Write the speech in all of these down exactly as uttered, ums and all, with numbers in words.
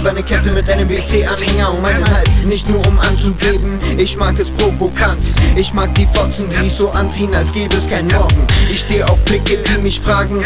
silberne Kette mit einem W C-Anhänger um meinen Hals. Nicht nur um anzugeben, ich mag es provokant. Ich mag die Fotzen, die sich so anziehen, als gäbe es kein Morgen. Ich steh auf Blicke, die mich fragen,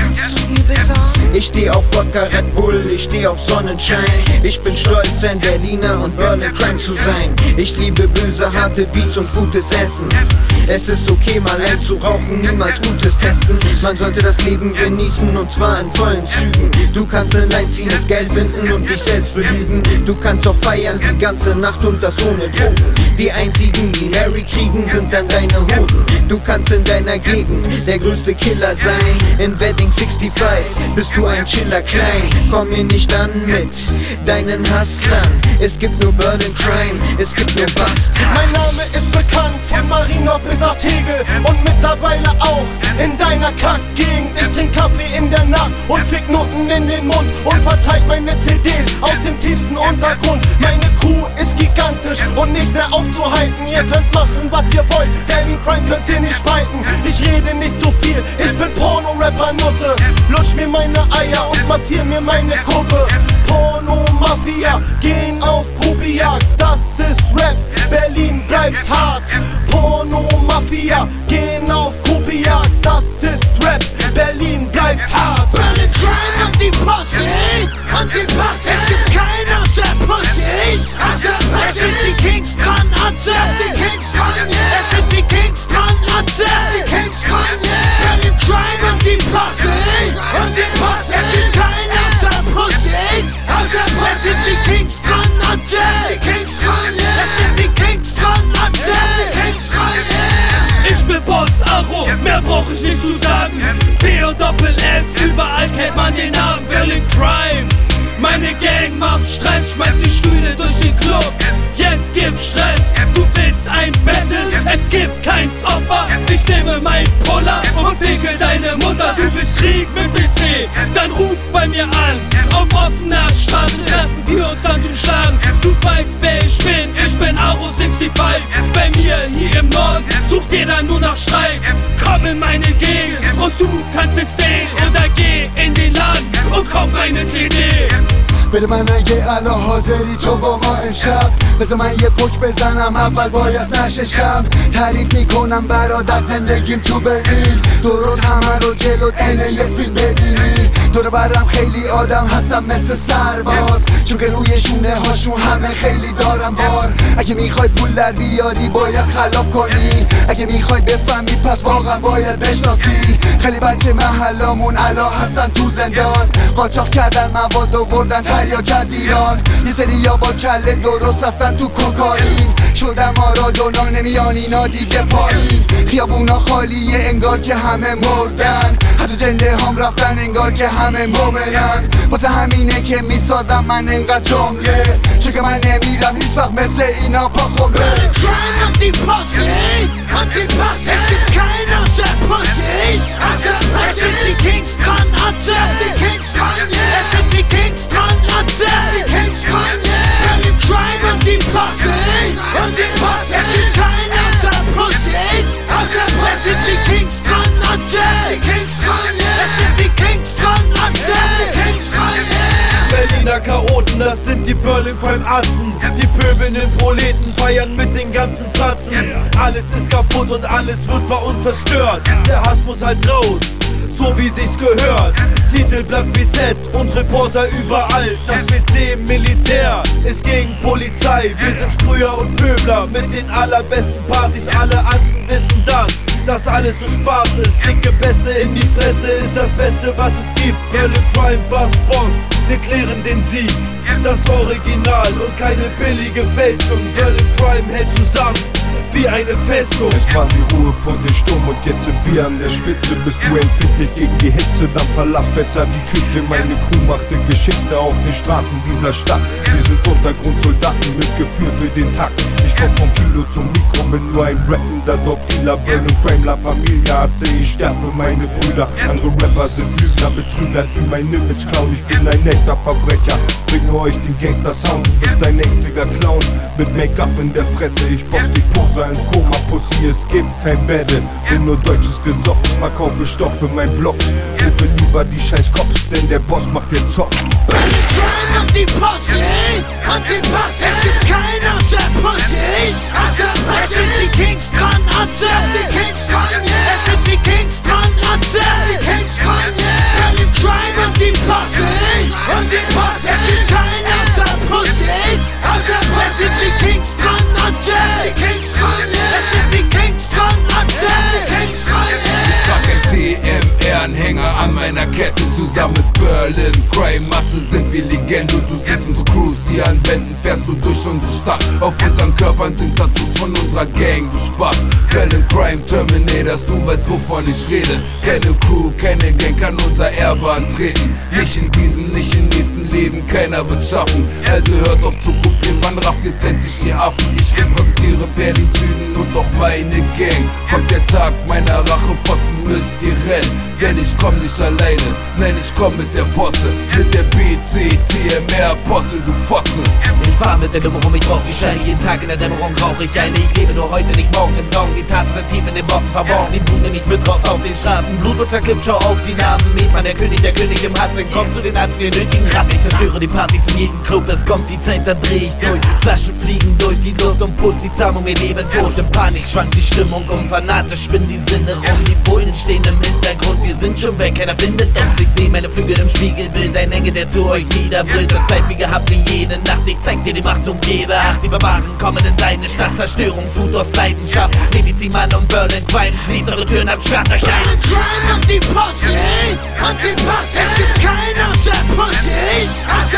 ich steh auf Wodka, Red Bull, ich steh auf Sonnenschein. Ich bin stolz, ein Berliner und Berlin Crime zu sein. Ich liebe böse, harte Beats und gutes Essen. Es ist okay, mal ein zu rauchen, niemals Gutes testen. Man sollte das Leben genießen und zwar in vollen Zügen. Du kannst allein ziehen, das Geld finden und dich selbst belügen. Du kannst auch feiern die ganze Nacht und das ohne Drogen. Die einzigen, die Mary kriegen, sind dann deine Hoden. Du kannst in deiner Gegend der größte Killer sein. In Wedding sixty-five bist du ein Chiller klein. Komm mir nicht an mit deinen Hustlern. Es gibt nur Berlin Crime, es gibt nur Bust. Mein Name ist bekannt, von Marienhof bis nach Tegel und mittlerweile auch in deiner Kackgegend. Ich trink Kaffee in der Nacht und fick Noten in den Mund und verteilt meine C Ds aus dem tiefsten Untergrund. Meine Crew ist gigantisch und nicht mehr aufzuhalten. Ihr könnt machen, was ihr wollt, Berlin Crime könnt ihr nicht spalten. Ich rede nicht so viel, ich bin Porno-Rapper-Nutte. Lusch mir meine Eier und massier mir meine Kuppe. Porno-Mafia gehen auf Grubiejagd, das ist Rap, Berlin bleibt hart. Porno-Mafia gehen auf Grubiejagd, das ist Rap, Berlin bleibt hart. Berlin Crime und die Posse, und die Posse. Es gibt keine außer Pussy, außer Pussy. Es sind die Kings dran, Atze, die Kings dran, yeah. Es sind die Kings dran, Atze, die Kings dran, yeah. Berlin Crime und die Posse, und die Posse. Es gibt keine außer Pussy, außer Pussy. Es sind die Kings dran, Atze, die Kings dran, yeah. Es sind die Kings dran, Atze, die Kings dran, yeah. Ich bin Boss Aro, mehr brauch ich nicht zu sagen. B und Doppel S, überall kennt man den Namen Berlin Crime. Meine Gang macht Stress, schmeißt die Stühle durch den Club. Jetzt gibt's Stress, du willst ein Battle, es gibt keins Opfer. Ich nehme mein Puller und ficke deine Mutter. Du willst Krieg mit B C, dann ruf bei mir an. Auf offener Straße treffen wir uns dann zum Schlagen. Du weißt, wer ich bin, ich bin Aro sixty-five. Bei mir hier im Norden sucht jeder nur nach Streit. Komm in meine Gegend und du kannst es sehen. Oder geh in den Laden und kauf eine C D. بده من اگه الان حاضری تو با ما امشب بذار من یه پک بزنم اول باید نششم تعریف میکنم برادر زندگیم تو برلین درست همه رو جلوت اینه یه فیلم ببینی دور برم خیلی آدم هستم مثل سرباز چون که روی شونه هاشون همه خیلی دارم بار اگه میخوای پول در بیاری باید خلاف کنی اگه میخوای بفهمی پس واقعا باید بشناسی خیلی بچه محلامون الان هستن تو زندان قاچاق کردن مواد و بردن تریاک از ایران یه سریا با کله درست رفتن تو کوکائین شدم مارادونا نمیان اینا دیگه پایین خیابونا خالیه انگار که همه مردن حتی جنده هم رفتن انگار که همه مومنن واسه همینه که میسازم من انقدر جمله چون که من نمیرم هیچ وقت مثل اینا پا خمره Berlin Crime und die Posse, und die Posse. Es gibt keine außer Pussy, außer Pussy. Es sind die Kings dran, Atze, die Kings dran, yeah. Es sind die Kings dran, Atze, die Kings dran, yeah. Berlin Crime und die Posse, und die Posse. Es gibt keine außer Pussy, außer Pussy. Es sind die Kings dran, Atze, die Kings dran, yeah. Es sind die Kings dran, Atze, die Kings dran, yeah. Berliner Chaoten, das sind die Berlin Crime Atzen. Die pöbelnden Proleten feiern mit den ganzen Fratzen. Alles ist kaputt und alles wird bei uns zerstört. Der Hass muss halt raus, so wie sich's gehört. Titelblatt B Z und Reporter überall. Das B C Militär ist gegen Polizei. Wir sind Sprüher und Pöbler mit den allerbesten Partys. Alle Atzen wissen das, dass alles nur Spaß ist. Dicke Pässe in die Fresse ist das Beste, was es gibt. Berlin Crime Bass Box, wir klären den Sieg. Das Original und keine billige Fälschung. Berlin Crime hält zusammen wie eine Festung. Es war die Ruhe von den Sturm und jetzt sind wir an der Spitze. Bist du empfindlich gegen die Hitze, dann verlass besser die Küche. Meine Crew machte Geschichte auf den Straßen dieser Stadt. Wir sind Untergrundsoldaten mit Gefühl für den Takt. Ich komm vom Kilo zum Mikro bin nur ein rappender Dog-Dealer, Berlin Crime, La Familia, A C, ich sterbe für meine Brüder. Andere Rapper sind Lügner, Betrüger, die mein Image klauen. Ich bin ein echter Verbrecher, bringe euch den Gangster-Sound. Du bist ein nächstiger Clown, mit Make-up in der Fresse. Ich box die Poser ins Koma, Pussy, es gibt kein Battle. Bin nur deutsches Gesocks, verkaufe Stoff für mein Blog. Rufe lieber die scheiß Cops, denn der Boss macht den Zock. Berlin Crime und die Posse, und die Posse, es gibt keine außer Pussys, außer Pussys. Es sind die Kings dran, Atze, die Kings dran, yeah. Es sind die Kings dran, Atze, die Kings dran, yeah. Berlin Crime und die Posse, und die Posse, es gibt keine außer Pussys, außer Pussys. Es sind die Kings dran, Atze, die Kings dran, yeah. Es sind die Kings dran, Atze, die Kings dran, yeah. Ich trag ein T M R-Anhänger an meiner Kette zusammen mit Berlin Crime. Matze sind wir Legende, du siehst unsere Crews hier an Wänden, fährst du durch unsere Stadt. Auf unseren Körpern sind Tattoos von unserer Gang, du Spaß. Berlin Crime Terminators, du weißt wovon ich rede. Keine Crew, keine Gang kann unser Erbe antreten. Nicht in diesem, nicht im nächsten Leben, keiner wird schaffen. Also hört auf zu kopieren, wann rafft ihr endlich ihr Affen? Ich repräsentiere Berlin Süden und auch meine Gang. Kommt der Tag meiner Rache, Fotzen müsst ihr rennen. Denn ich komm nicht alleine, nein ich komm mit der Posse. Mit der B C T M R-Posse, du Fotze. Ich fahr mit der Nummer rum, ich brauch die Scheine. Jeden Tag in der Dämmerung rauch ich eine. Ich lebe nur heute, nicht morgen im Song. Die Taten sind tief in den Worten verborgen. Die tun nämlich mit raus auf den Straßen. Blut und verkippt, schau auf die Namen. Mietmann, der König, der König im Hass. Komm zu den Arzt, wir nötigen Rat. Ich zerstöre die Partys in jedem Club. Es kommt die Zeit, dann dreh ich durch. Flaschen fliegen durch die Luft und Pussys haben um ihr Leben tot. In Panik schwankt die Stimmung um. Fanatisch spinnen die Sinne rum. Die Bullen stehen im Hintergrund. Wir sind schon weg, keiner findet uns. Ich seh meine Flügel im Spiegelbild. Ein Engel, der zu euch niederbrüllt. Das bleibt wie gehabt wie jede Nacht. Ich zeig dir die Macht und gebe Acht. Die Barbaren kommen in deine Stadt. Zerstörung, Food aus Leidenschaft. Medizinmann und Berlin Crime. Schließt eure Türen ab, sperrt euch ein. Berlin Crime und die Posse, und die Posse. Es gibt keine außer Pussys, außer